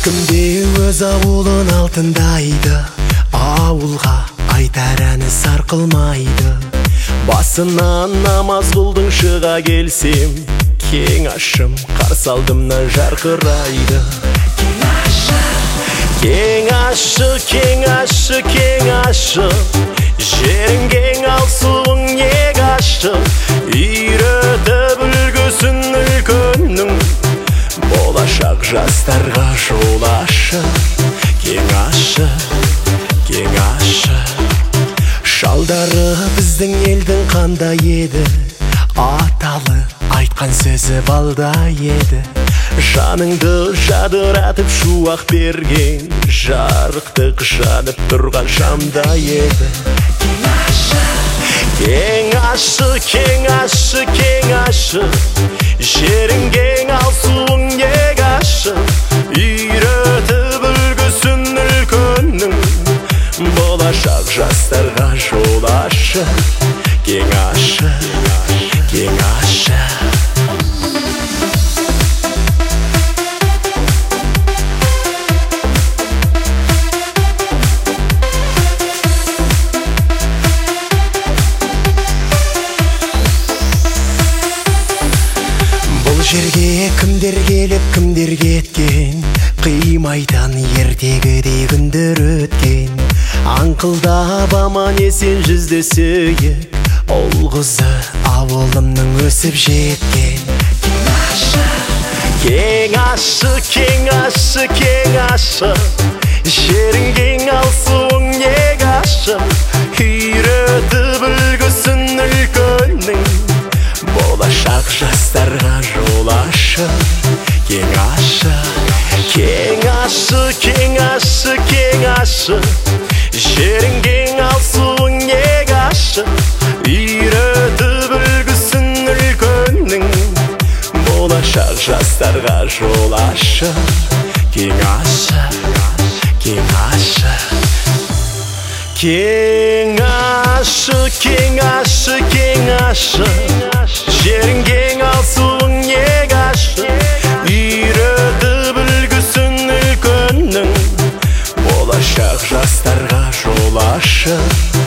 Әркімде өз ауылын алтындайды, ауылға айтар әні сарқылмайды. Басынан намаз қылдың шыға келсем, кең ашым қарсы алдымнан жарқырайды. Кең ашы, кең ашы, кең ашы, жерің кең ал суың нег ашы. Үйретіп үлгісін үлкеннің, болашақ жастарға жол ашы. Кең ашы, кең ашы. Шалдары біздің елдің қандай еді, аталы айтқан сөзі балдай еді. Жаныңды жадыратып шуақ берген, жарықтық жанып тұрған шамдай еді. Кең ашы, кең ашы, кең ашы, жерің кең ал суың нег ашы. Үйретіп үлгісін үлкеннің, болашақ жастарға жол ашы. Кең ашы, кең ашы. Жерге кімдер келіп кімдер кеткен, қимайдан ертегідей күндер өткен. Аңқылдап аман есен жүздесейік, ол қызы ауылымның өсіп жеткен. Кең ашы, кең ашы, кең ашы, жерің кең ал суың нег ашы. Үйретіп үлгісін үлкеннің, болашақ жастарға жол ашы. Кең ашы, кең ашы, кең ашы, кең ашы, жерің кең ал суың нег ашы. Үйретіп үлгісін үлкеннің, болашақ жастарға жол ашы. Кең ашы, кең ашы. Кең ашы, кең ашы, кең ашы, жерің кең ал суың нег ашы. Үйретіп үлгісін үлкеннің, болашақ жастарға жол ашы.